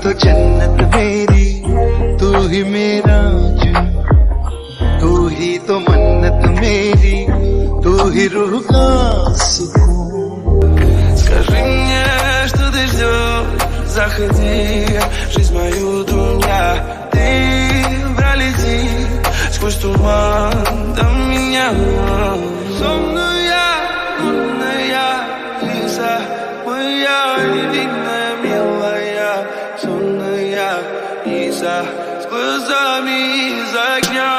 तो जन्नत मेरी, तू ही मेरा जुनून, तू ही तो मन्नत मेरी, तू ही रूह का सुकून. Скажи мне, что ты ждешь, заходи в жизнь мою, дуня. Ты пролети сквозь туман до меня. Сонная, лунная Лиза, моя невинная, милая. Сонная Лиза, с глазами из огня.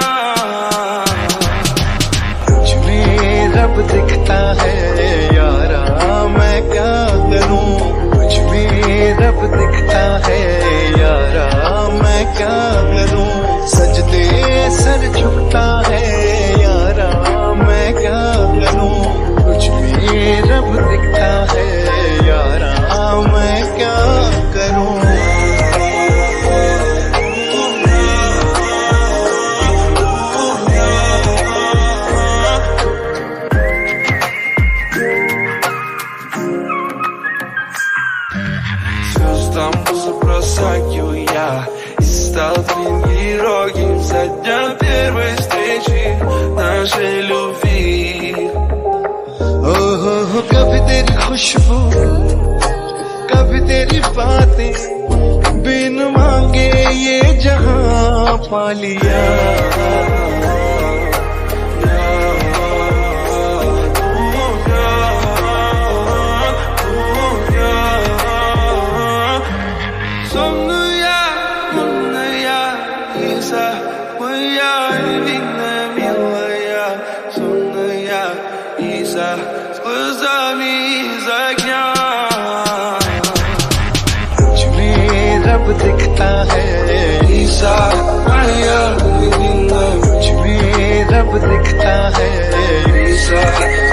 रब दिखता है यारा, मैं क्या करूं. कुछ भी रब दिखता है यारा, मैं क्या करूं. सजदे सर झुकता है यारा, मैं क्या करूं. कुछ भी रब दिखता है यारा, मैं क्या करूं. Звездам забросаю я и стал твоим героем со дня первой встречи нашей любви. ओहो कभी तेरी खुशबू, कभी तेरी बातें, बिन मांगे ये जहां पा लिया. Сонная, лунная Лиза, моя невинная, милая. Сонная Лиза, с глазами из огня. कुछ भी रब दिखता है Лиза, моя невинная, कुछ भी रब दिखता है Лиза.